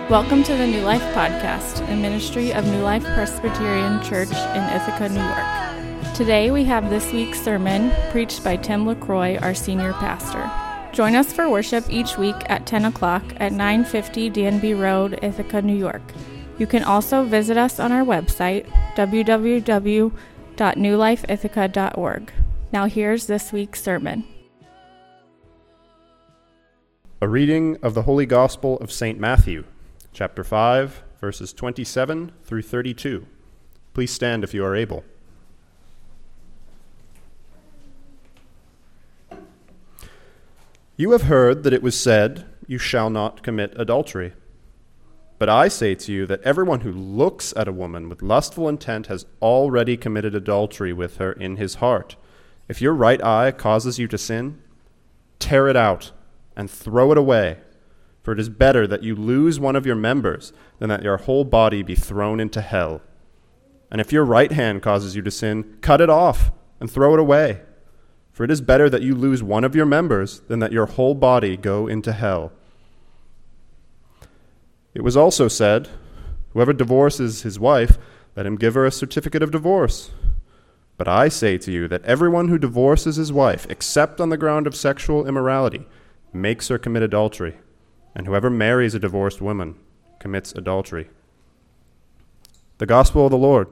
Welcome to the New Life Podcast, a ministry of New Life Presbyterian Church in Ithaca, New York. Today we have this week's sermon preached by Tim LaCroix, our senior pastor. Join us for worship each week at 10 o'clock at 950 DNB Road, Ithaca, New York. You can also visit us on our website, www.newlifeithaca.org. Now here's this week's sermon. A reading of the Holy Gospel of St. Matthew, chapter 5, verses 27 through 32. Please stand if you are able. You have heard that it was said, "You shall not commit adultery." But I say to you that everyone who looks at a woman with lustful intent has already committed adultery with her in his heart. If your right eye causes you to sin, tear it out and throw it away. For it is better that you lose one of your members than that your whole body be thrown into hell. And if your right hand causes you to sin, cut it off and throw it away. For it is better that you lose one of your members than that your whole body go into hell. It was also said, "Whoever divorces his wife, let him give her a certificate of divorce." But I say to you that everyone who divorces his wife, except on the ground of sexual immorality, makes her commit adultery. And whoever marries a divorced woman commits adultery. The Gospel of the Lord.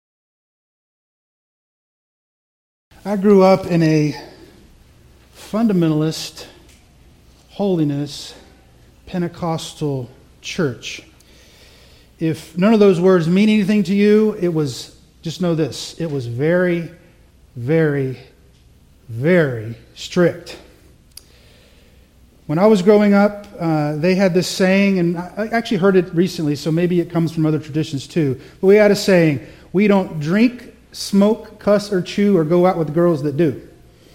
I grew up in a fundamentalist, holiness, Pentecostal church. If none of those words mean anything to you, just know this, it was very, very, very strict. When I was growing up, they had this saying, and I actually heard it recently, so maybe it comes from other traditions too. But we had a saying, we don't drink, smoke, cuss, or chew, or go out with the girls that do.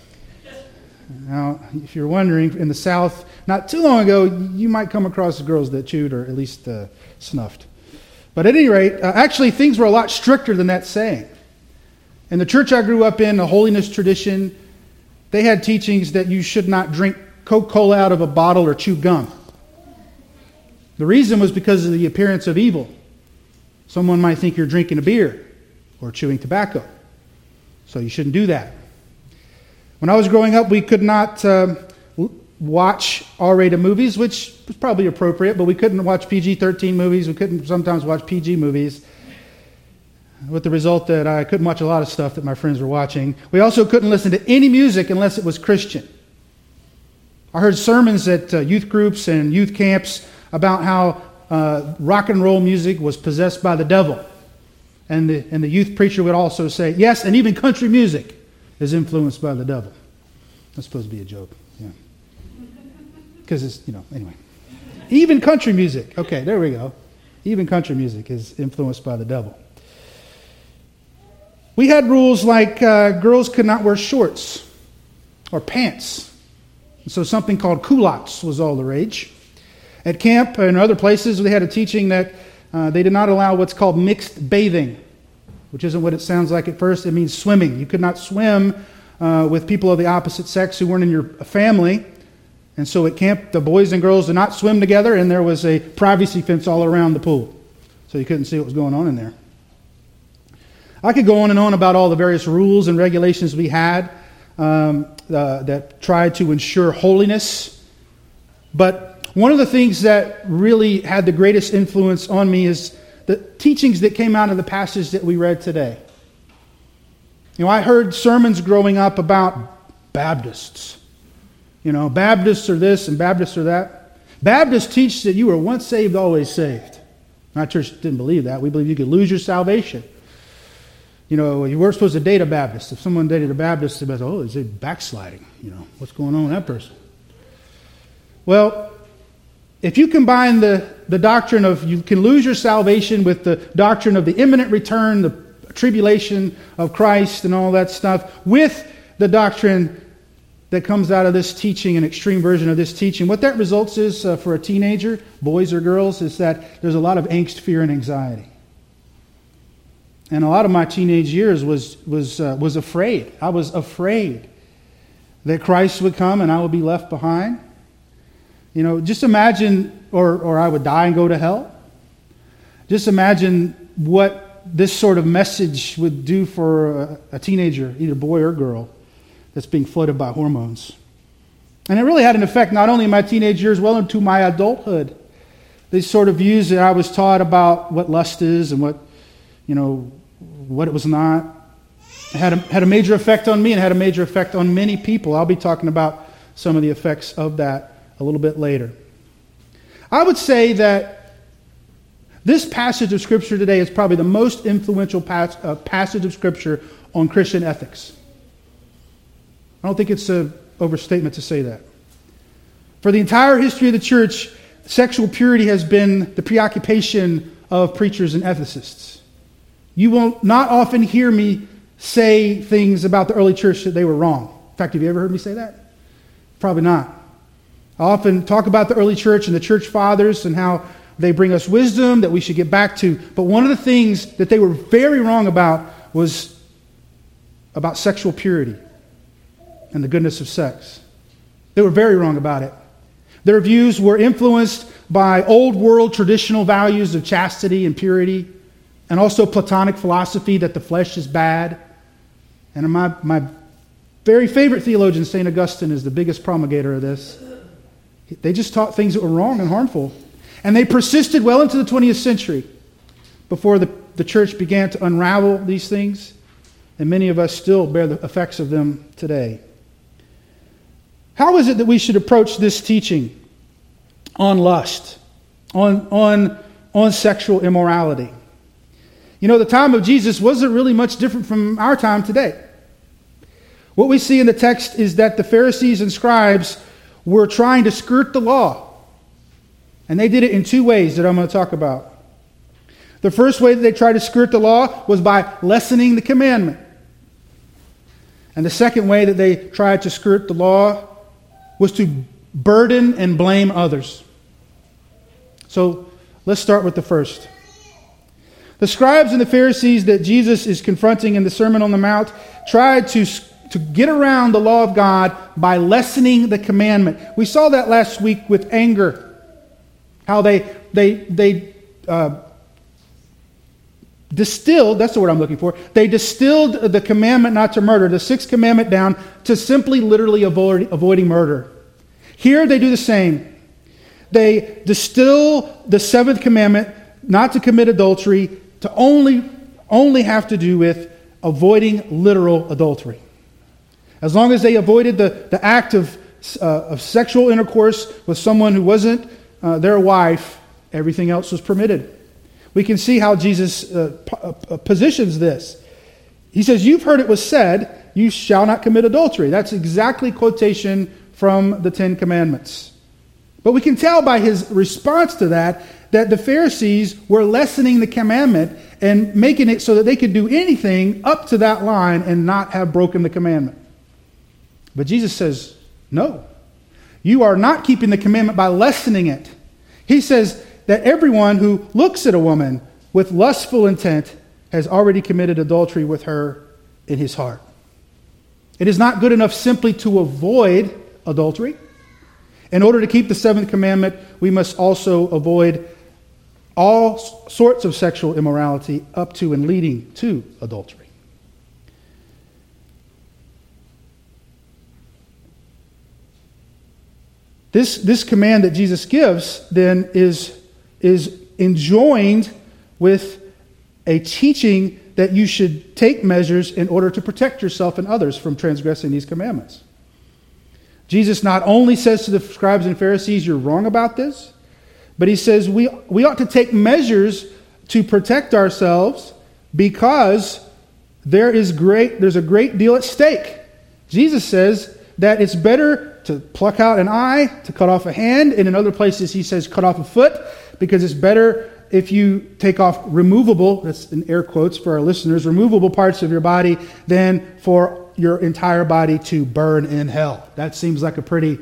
Now, if you're wondering, in the South, not too long ago, you might come across girls that chewed or at least snuffed. But at any rate, actually things were a lot stricter than that saying. In the church I grew up in, the holiness tradition, they had teachings that you should not drink Coca-Cola out of a bottle or chew gum. The reason was because of the appearance of evil. Someone might think you're drinking a beer or chewing tobacco. So you shouldn't do that. When I was growing up, we could not watch R-rated movies, which was probably appropriate, but we couldn't watch PG-13 movies. We couldn't sometimes watch PG movies, with the result that I couldn't watch a lot of stuff that my friends were watching. We also couldn't listen to any music unless it was Christian. I heard sermons at youth groups and youth camps about how rock and roll music was possessed by the devil. And the youth preacher would also say, yes, and even country music is influenced by the devil. That's supposed to be a joke, yeah. Because it's, anyway. Even country music, okay, there we go. Even country music is influenced by the devil. We had rules like girls could not wear shorts or pants. So something called culottes was all the rage. At camp and other places, they had a teaching that they did not allow what's called mixed bathing, which isn't what it sounds like at first. It means swimming. You could not swim with people of the opposite sex who weren't in your family. And so at camp, the boys and girls did not swim together, and there was a privacy fence all around the pool. So you couldn't see what was going on in there. I could go on and on about all the various rules and regulations we had that tried to ensure holiness. But one of the things that really had the greatest influence on me is the teachings that came out of the passage that we read today. I heard sermons growing up about Baptists. Baptists are this and Baptists are that. Baptists teach that you were once saved, always saved. My church didn't believe that. We believe you could lose your salvation. You weren't supposed to date a Baptist. If someone dated a Baptist, they'd be like, is it backsliding? What's going on with that person? Well, if you combine the doctrine of you can lose your salvation with the doctrine of the imminent return, the tribulation of Christ and all that stuff, with the doctrine that comes out of this teaching, an extreme version of this teaching, what that results is for a teenager, boys or girls, is that there's a lot of angst, fear, and anxiety. And a lot of my teenage years was afraid. I was afraid that Christ would come and I would be left behind. Just imagine, or I would die and go to hell. Just imagine what this sort of message would do for a teenager, either boy or girl, that's being flooded by hormones. And it really had an effect not only in my teenage years, well into my adulthood. These sort of views that I was taught about what lust is and what it was not, had a major effect on me and had a major effect on many people. I'll be talking about some of the effects of that a little bit later. I would say that this passage of Scripture today is probably the most influential passage of Scripture on Christian ethics. I don't think it's an overstatement to say that. For the entire history of the church, sexual purity has been the preoccupation of preachers and ethicists. You will not often hear me say things about the early church that they were wrong. In fact, have you ever heard me say that? Probably not. I often talk about the early church and the church fathers and how they bring us wisdom that we should get back to. But one of the things that they were very wrong about was about sexual purity and the goodness of sex. They were very wrong about it. Their views were influenced by old world traditional values of chastity and purity, and also Platonic philosophy that the flesh is bad. And my very favorite theologian, St. Augustine, is the biggest promulgator of this. They just taught things that were wrong and harmful. And they persisted well into the 20th century before the church began to unravel these things. And many of us still bear the effects of them today. How is it that we should approach this teaching on lust, on sexual immorality? The time of Jesus wasn't really much different from our time today. What we see in the text is that the Pharisees and scribes were trying to skirt the law. And they did it in two ways that I'm going to talk about. The first way that they tried to skirt the law was by lessening the commandment. And the second way that they tried to skirt the law was to burden and blame others. So let's start with the first. The scribes and the Pharisees that Jesus is confronting in the Sermon on the Mount tried to get around the law of God by lessening the commandment. We saw that last week with anger. How they distilled, that's the word I'm looking for, they distilled the commandment not to murder, the sixth commandment, down to simply literally avoiding murder. Here they do the same. They distill the seventh commandment, not to commit adultery, to only have to do with avoiding literal adultery. As long as they avoided the act of sexual intercourse with someone who wasn't their wife, everything else was permitted. We can see how Jesus positions this. He says, "You've heard it was said, you shall not commit adultery." That's exactly quotation from the Ten Commandments. But we can tell by his response to that the Pharisees were lessening the commandment and making it so that they could do anything up to that line and not have broken the commandment. But Jesus says, no, you are not keeping the commandment by lessening it. He says that everyone who looks at a woman with lustful intent has already committed adultery with her in his heart. It is not good enough simply to avoid adultery. In order to keep the seventh commandment, we must also avoid all sorts of sexual immorality up to and leading to adultery. This command that Jesus gives then is enjoined with a teaching that you should take measures in order to protect yourself and others from transgressing these commandments. Jesus not only says to the scribes and Pharisees, you're wrong about this, but he says we ought to take measures to protect ourselves because there's a great deal at stake. Jesus says that it's better to pluck out an eye, to cut off a hand, and in other places he says cut off a foot, because it's better if you take off removable, that's in air quotes for our listeners, removable parts of your body than for your entire body to burn in hell. That seems like a pretty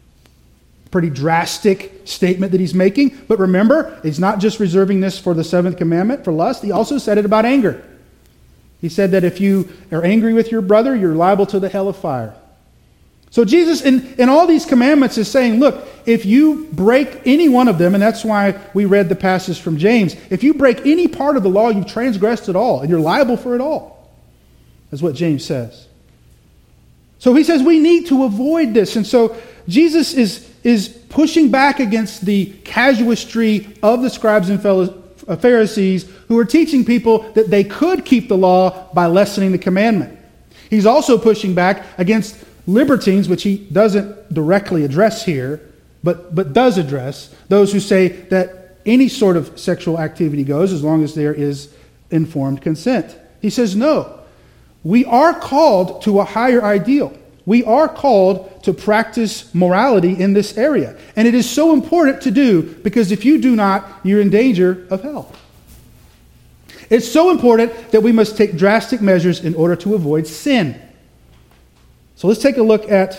drastic statement that he's making. But remember, he's not just reserving this for the seventh commandment, for lust. He also said it about anger. He said that if you are angry with your brother, you're liable to the hell of fire. So Jesus, in all these commandments, is saying, look, if you break any one of them, and that's why we read the passage from James, if you break any part of the law, you've transgressed it all, and you're liable for it all. That's what James says. So he says we need to avoid this. And so Jesus is pushing back against the casuistry of the scribes and Pharisees who are teaching people that they could keep the law by lessening the commandment. He's also pushing back against libertines, which he doesn't directly address here, but does address those who say that any sort of sexual activity goes as long as there is informed consent. He says no. We are called to a higher ideal. We are called to practice morality in this area. And it is so important to do because if you do not, you're in danger of hell. It's so important that we must take drastic measures in order to avoid sin. So let's take a look at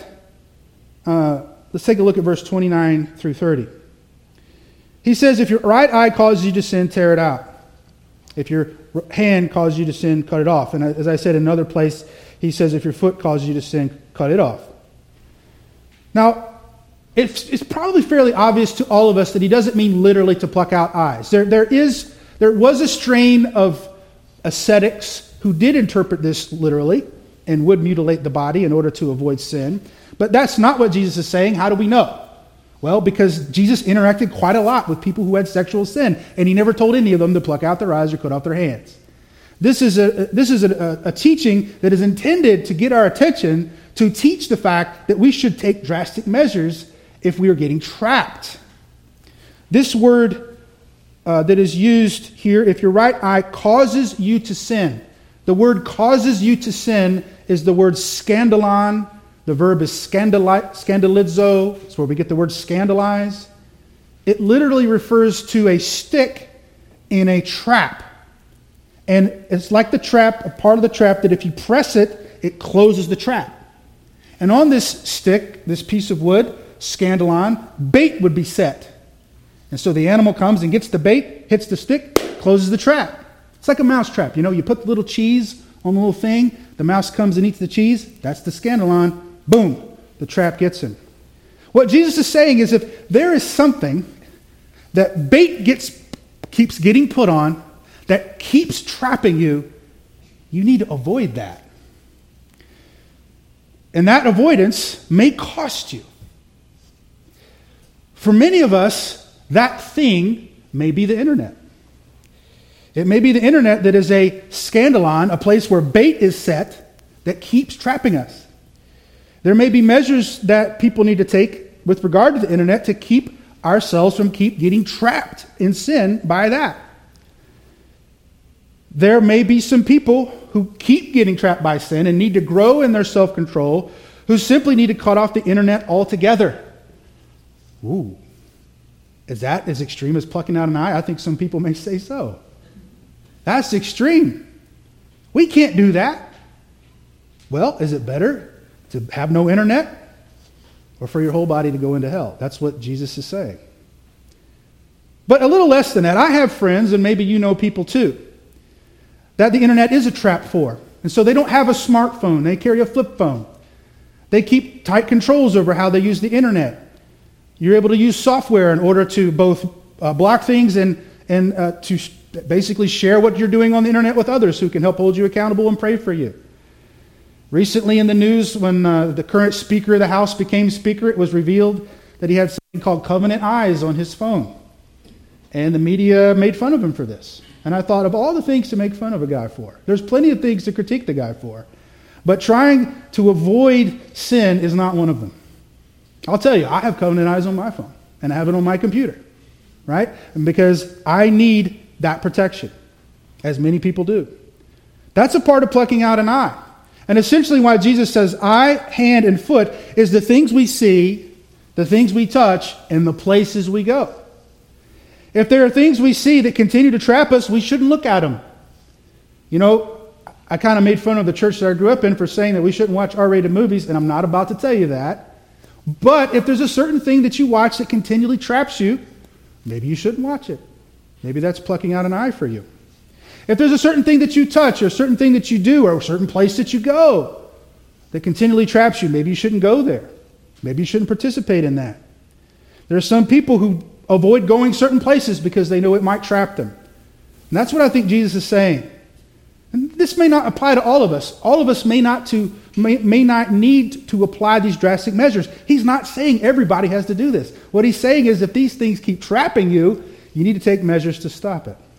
verse 29 through 30. He says, if your right eye causes you to sin, tear it out. If your hand causes you to sin, cut it off. And as I said in another place, he says, if your foot causes you to sin, cut it off. Now, it's probably fairly obvious to all of us that he doesn't mean literally to pluck out eyes. There was a strain of ascetics who did interpret this literally and would mutilate the body in order to avoid sin. But that's not what Jesus is saying. How do we know? Well, because Jesus interacted quite a lot with people who had sexual sin, and he never told any of them to pluck out their eyes or cut off their hands. This is a teaching that is intended to get our attention to teach the fact that we should take drastic measures if we are getting trapped. This word that is used here, if your right eye causes you to sin, the word causes you to sin is the word scandalon. The verb is scandalizo. That's where we get the word scandalize. It literally refers to a stick in a trap. And it's like the trap, a part of the trap that if you press it, it closes the trap. And on this stick, this piece of wood, scandalon, bait would be set. And so the animal comes and gets the bait, hits the stick, closes the trap. It's like a mouse trap. You know, you put the little cheese on the little thing, the mouse comes and eats the cheese, that's the scandalon. Boom, the trap gets him. What Jesus is saying is if there is something that bait keeps getting put on, that keeps trapping you, you need to avoid that. And that avoidance may cost you. For many of us, that thing may be the internet. It may be the internet that is a scandalon, a place where bait is set that keeps trapping us. There may be measures that people need to take with regard to the internet to keep ourselves from getting trapped in sin by that. There may be some people who keep getting trapped by sin and need to grow in their self-control, who simply need to cut off the internet altogether. Ooh, is that as extreme as plucking out an eye? I think some people may say so. That's extreme. We can't do that. Well, is it better to have no internet or for your whole body to go into hell? That's what Jesus is saying. But a little less than that. I have friends, and maybe you know people too, that the internet is a trap for. And so they don't have a smartphone. They carry a flip phone. They keep tight controls over how they use the internet. You're able to use software in order to both block things and to basically share what you're doing on the internet with others who can help hold you accountable and pray for you. Recently in the news, when the current Speaker of the House became Speaker, it was revealed that he had something called Covenant Eyes on his phone. And the media made fun of him for this. And I thought, of all the things to make fun of a guy for, there's plenty of things to critique the guy for. But trying to avoid sin is not one of them. I'll tell you, I have Covenant Eyes on my phone, and I have it on my computer, right? And because I need that protection, as many people do. That's a part of plucking out an eye. And essentially why Jesus says eye, hand, and foot is the things we see, the things we touch, and the places we go. If there are things we see that continue to trap us, we shouldn't look at them. You know, I kind of made fun of the church that I grew up in for saying that we shouldn't watch R-rated movies, and I'm not about to tell you that. But if there's a certain thing that you watch that continually traps you, maybe you shouldn't watch it. Maybe that's plucking out an eye for you. If there's a certain thing that you touch, or a certain thing that you do, or a certain place that you go, that continually traps you. Maybe you shouldn't go there. Maybe you shouldn't participate in that. There are some people who avoid going certain places because they know it might trap them. And that's what I think Jesus is saying. And this may not apply to all of us. All of us may not need to apply these drastic measures. He's not saying everybody has to do this. What he's saying is if these things keep trapping you, you need to take measures to stop it.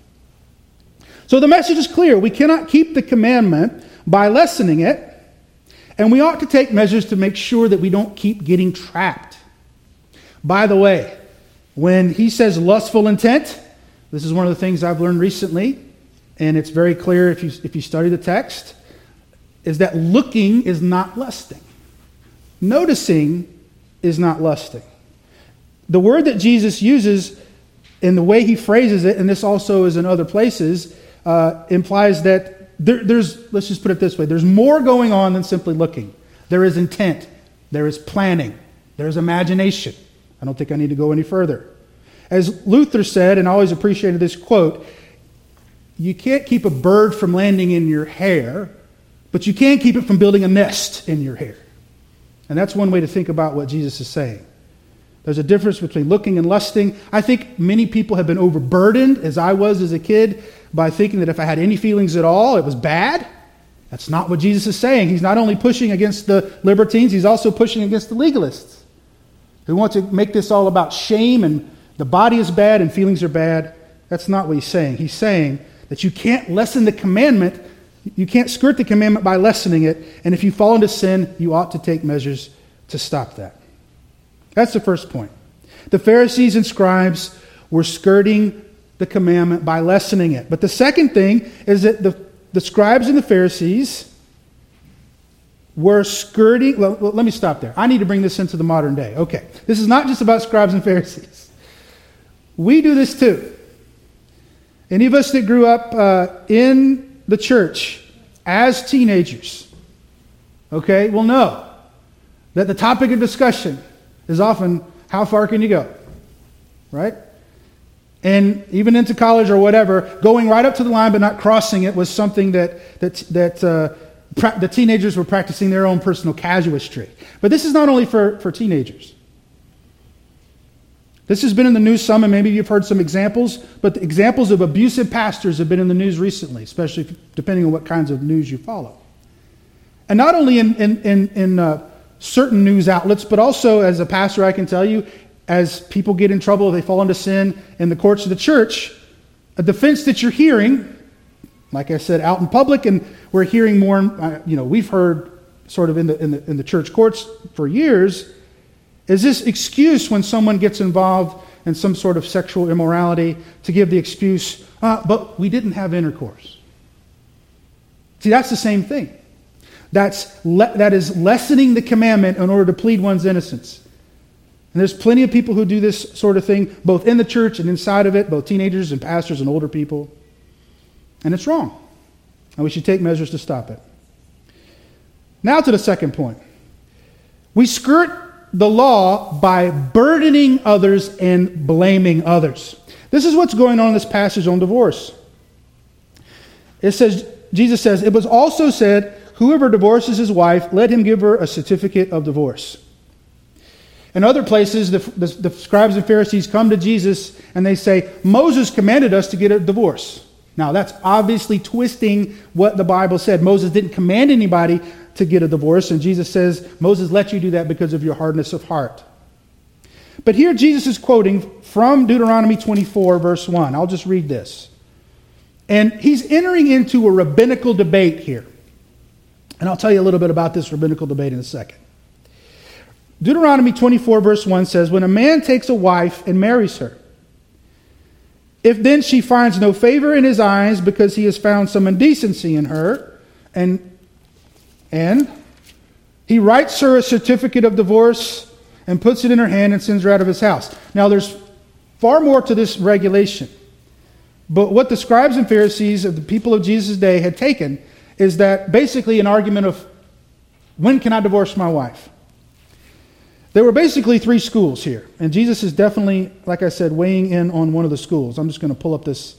So the message is clear. We cannot keep the commandment by lessening it, and we ought to take measures to make sure that we don't keep getting trapped. By the way, when he says lustful intent, this is one of the things I've learned recently, and it's very clear if you study the text, is that looking is not lusting. Noticing is not lusting. The word that Jesus uses in the way he phrases it, and this also is in other places, implies that there's, let's just put it this way, there's more going on than simply looking. There is intent. There is planning. There is imagination. I don't think I need to go any further. As Luther said, and I always appreciated this quote, you can't keep a bird from landing in your hair, but you can keep it from building a nest in your hair. And that's one way to think about what Jesus is saying. There's a difference between looking and lusting. I think many people have been overburdened, as I was as a kid, by thinking that if I had any feelings at all, it was bad. That's not what Jesus is saying. He's not only pushing against the libertines, he's also pushing against the legalists who want to make this all about shame and the body is bad and feelings are bad. That's not what he's saying. He's saying that you can't lessen the commandment. You can't skirt the commandment by lessening it. And if you fall into sin, you ought to take measures to stop that. That's the first point. The Pharisees and scribes were skirting the commandment by lessening it. But the second thing is that the scribes and the Pharisees were skirting... Well, let me stop there. I need to bring this into the modern day. Okay. This is not just about scribes and Pharisees. We do this too. Any of us that grew up in the church as teenagers, okay, will know that the topic of discussion is often, how far can you go? Right? And even into college or whatever, going right up to the line but not crossing it was something that the teenagers were practicing their own personal casuistry. But this is not only for teenagers. This has been in the news some, and maybe you've heard some examples, but the examples of abusive pastors have been in the news recently, especially depending on what kinds of news you follow. And not only in certain news outlets, but also as a pastor I can tell you, as people get in trouble, they fall into sin in the courts of the church, a defense that you're hearing, like I said, out in public, and we're hearing more, we've heard sort of in the church courts for years, is this excuse when someone gets involved in some sort of sexual immorality to give the excuse, but we didn't have intercourse. See, that's the same thing. That is lessening the commandment in order to plead one's innocence. And there's plenty of people who do this sort of thing, both in the church and inside of it, both teenagers and pastors and older people. And it's wrong. And we should take measures to stop it. Now to the second point. We skirt the law by burdening others and blaming others. This is what's going on in this passage on divorce. It says, Jesus says, it was also said, whoever divorces his wife, let him give her a certificate of divorce. In other places, the scribes and Pharisees come to Jesus and they say, Moses commanded us to get a divorce. Now, that's obviously twisting what the Bible said. Moses didn't command anybody to get a divorce, and Jesus says, Moses let you do that because of your hardness of heart. But here Jesus is quoting from Deuteronomy 24, verse 1. I'll just read this. And he's entering into a rabbinical debate here. And I'll tell you a little bit about this rabbinical debate in a second. Deuteronomy 24, verse 1 says, when a man takes a wife and marries her, if then she finds no favor in his eyes because he has found some indecency in her, and he writes her a certificate of divorce and puts it in her hand and sends her out of his house. Now, there's far more to this regulation. But what the scribes and Pharisees of the people of Jesus' day had taken is that basically an argument of, when can I divorce my wife? There were basically three schools here. And Jesus is definitely, like I said, weighing in on one of the schools. I'm just going to pull up this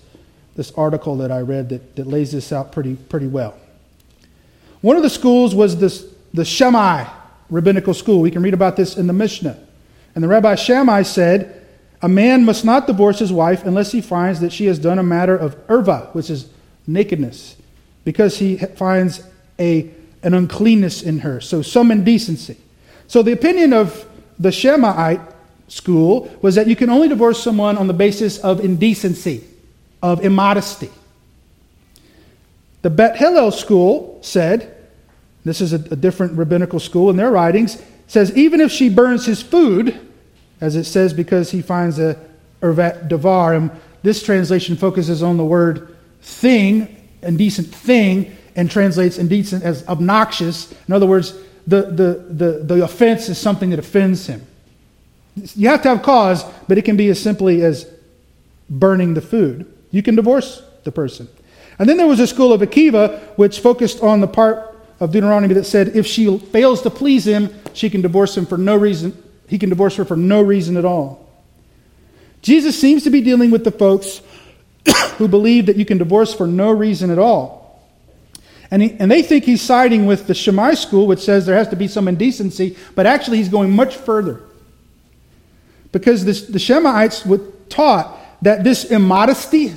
article that I read that lays this out pretty well. One of the schools was the Shammai rabbinical school. We can read about this in the Mishnah. And the Rabbi Shammai said, a man must not divorce his wife unless he finds that she has done a matter of erva, which is nakedness, because he finds an uncleanness in her, so some indecency. So the opinion of the Shammai school was that you can only divorce someone on the basis of indecency, of immodesty. The Bet Hillel school said, this is a different rabbinical school in their writings, says even if she burns his food, as it says, because he finds a ervat davar, and this translation focuses on the word thing, indecent thing, and translates indecent as obnoxious. In other words, the offense is something that offends him. You have to have cause, but it can be as simply as burning the food. You can divorce the person. And then there was a school of Akiva, which focused on the part of Deuteronomy that said if she fails to please him, she can divorce him for no reason. He can divorce her for no reason at all. Jesus seems to be dealing with the folks who believe that you can divorce for no reason at all. And they think he's siding with the Shammai school, which says there has to be some indecency, but actually he's going much further. Because the Shammaites were taught that this immodesty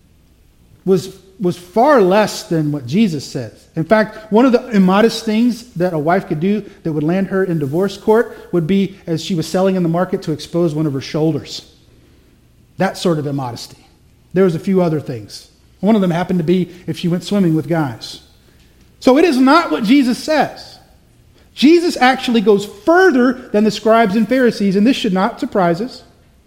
was far less than what Jesus says. In fact, one of the immodest things that a wife could do that would land her in divorce court would be as she was selling in the market to expose one of her shoulders. That sort of immodesty. There was a few other things. One of them happened to be if she went swimming with guys. So it is not what Jesus says. Jesus actually goes further than the scribes and Pharisees, and this should not surprise us,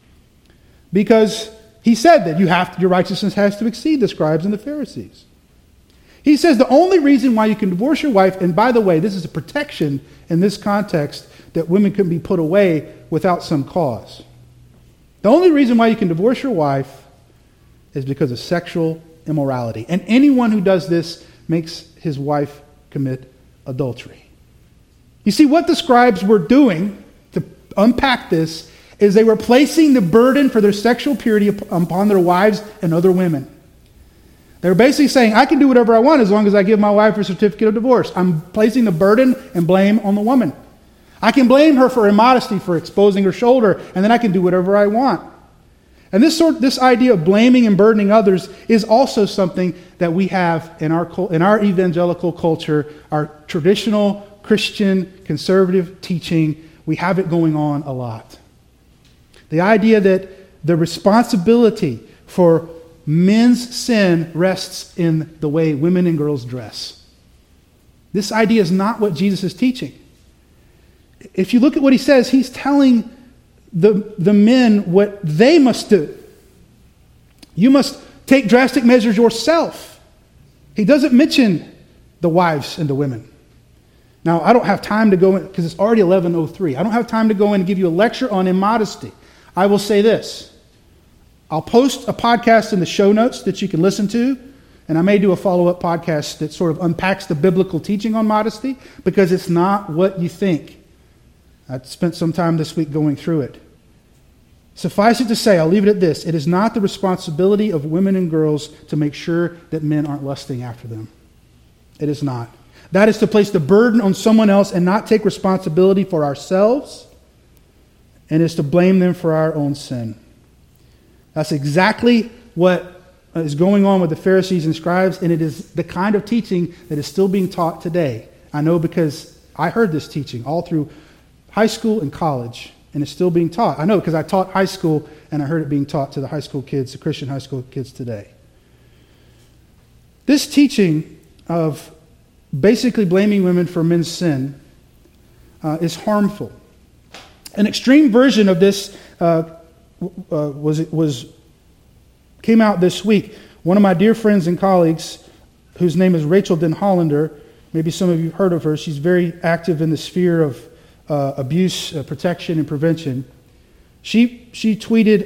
because he said that your righteousness has to exceed the scribes and the Pharisees. He says the only reason why you can divorce your wife, and by the way, this is a protection in this context that women can be put away without some cause. The only reason why you can divorce your wife is because of sexual immorality. And anyone who does this makes his wife commit adultery. You see, what the scribes were doing, to unpack this, is they were placing the burden for their sexual purity upon their wives and other women. They were basically saying, I can do whatever I want as long as I give my wife a certificate of divorce. I'm placing the burden and blame on the woman. I can blame her for immodesty, for exposing her shoulder, and then I can do whatever I want. And this idea of blaming and burdening others is also something that we have in our evangelical culture, our traditional Christian conservative teaching. We have it going on a lot. The idea that the responsibility for men's sin rests in the way women and girls dress. This idea is not what Jesus is teaching. If you look at what he says, he's telling the men what they must do. You must take drastic measures yourself. He doesn't mention the wives and the women. Now, I don't have time to go in, because it's already 11:03. I don't have time to go in and give you a lecture on immodesty. I will say this. I'll post a podcast in the show notes that you can listen to, and I may do a follow-up podcast that sort of unpacks the biblical teaching on modesty, because it's not what you think. I spent some time this week going through it. Suffice it to say, I'll leave it at this. It is not the responsibility of women and girls to make sure that men aren't lusting after them. It is not. That is to place the burden on someone else and not take responsibility for ourselves, and is to blame them for our own sin. That's exactly what is going on with the Pharisees and scribes, and it is the kind of teaching that is still being taught today. I know because I heard this teaching all through high school and college, and it's still being taught. I know because I taught high school, and I heard it being taught to the high school kids, the Christian high school kids today. This teaching of basically blaming women for men's sin is harmful. An extreme version of this came out this week. One of my dear friends and colleagues, whose name is Rachel Den Hollander, maybe some of you have heard of her. She's very active in the sphere of abuse protection and prevention. She tweeted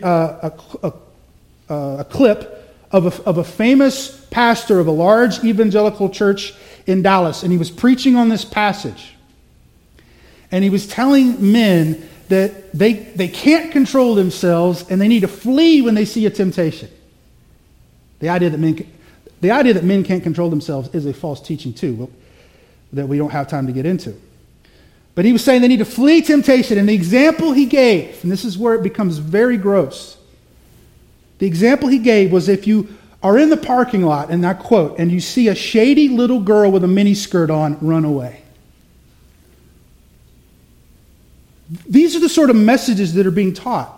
a clip of a famous pastor of a large evangelical church in Dallas, and he was preaching on this passage. And he was telling men that they can't control themselves and they need to flee when they see a temptation. The idea that men can't control themselves is a false teaching too. that we don't have time to get into. But he was saying they need to flee temptation. And the example he gave, and this is where it becomes very gross. The example he gave was if you are in the parking lot, and I quote, and you see a shady little girl with a miniskirt on, run away. These are the sort of messages that are being taught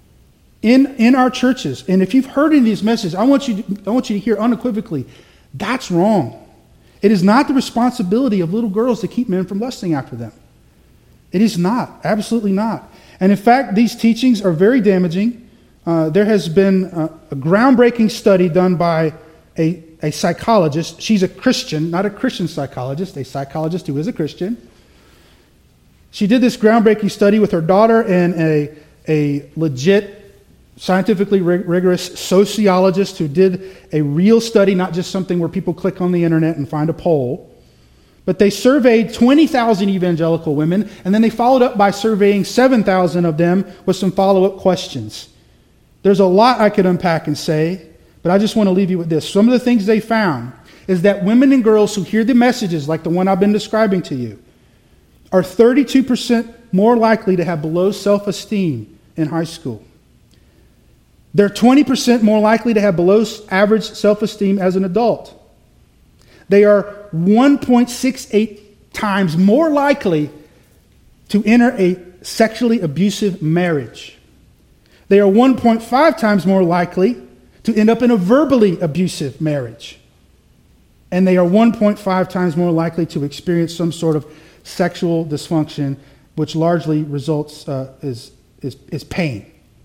in our churches. And if you've heard any of these messages, I want you to hear unequivocally, that's wrong. It is not the responsibility of little girls to keep men from lusting after them. It is not. Absolutely not. And in fact, these teachings are very damaging. There has been a groundbreaking study done by a psychologist. She's a Christian, not a Christian psychologist, a psychologist who is a Christian. She did this groundbreaking study with her daughter and a legit, scientifically rigorous sociologist who did a real study, not just something where people click on the internet and find a poll. But they surveyed 20,000 evangelical women, and then they followed up by surveying 7,000 of them with some follow-up questions. There's a lot I could unpack and say, but I just want to leave you with this. Some of the things they found is that women and girls who hear the messages, like the one I've been describing to you, are 32% more likely to have below self-esteem in high school. They're 20% more likely to have below average self-esteem as an adult. They are 1.68 times more likely to enter a sexually abusive marriage. They are 1.5 times more likely to end up in a verbally abusive marriage. And they are 1.5 times more likely to experience some sort of sexual dysfunction, which largely results is pain.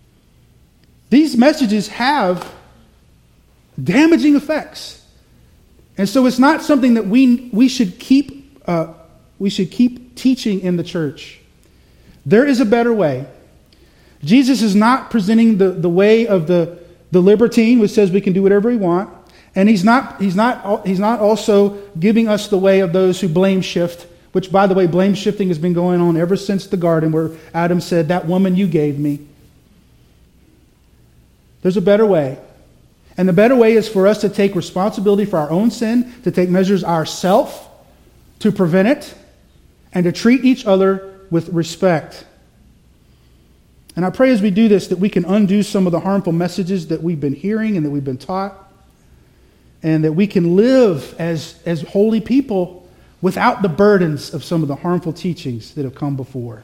These messages have damaging effects. And so it's not something that we should keep teaching in the church. There is a better way. Jesus is not presenting the way of the libertine, which says we can do whatever we want, and he's not also giving us the way of those who blame shift, which, by the way, blame shifting has been going on ever since the garden, where Adam said, "That woman you gave me." There's a better way. And the better way is for us to take responsibility for our own sin, to take measures ourselves to prevent it, and to treat each other with respect. And I pray as we do this that we can undo some of the harmful messages that we've been hearing and that we've been taught, and that we can live as holy people without the burdens of some of the harmful teachings that have come before.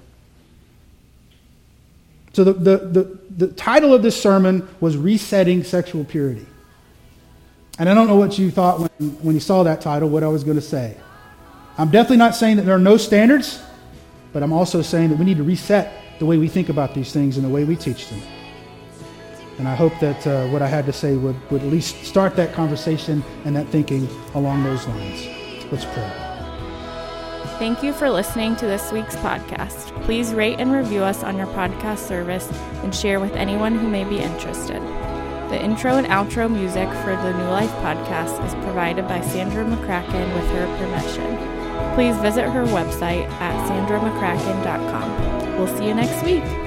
So the title of this sermon was Resetting Sexual Purity. And I don't know what you thought when you saw that title, what I was going to say. I'm definitely not saying that there are no standards, but I'm also saying that we need to reset the way we think about these things and the way we teach them. And I hope that what I had to say would at least start that conversation and that thinking along those lines. Let's pray. Thank you for listening to this week's podcast. Please rate and review us on your podcast service and share with anyone who may be interested. The intro and outro music for the New Life podcast is provided by Sandra McCracken with her permission. Please visit her website at sandramccracken.com. We'll see you next week.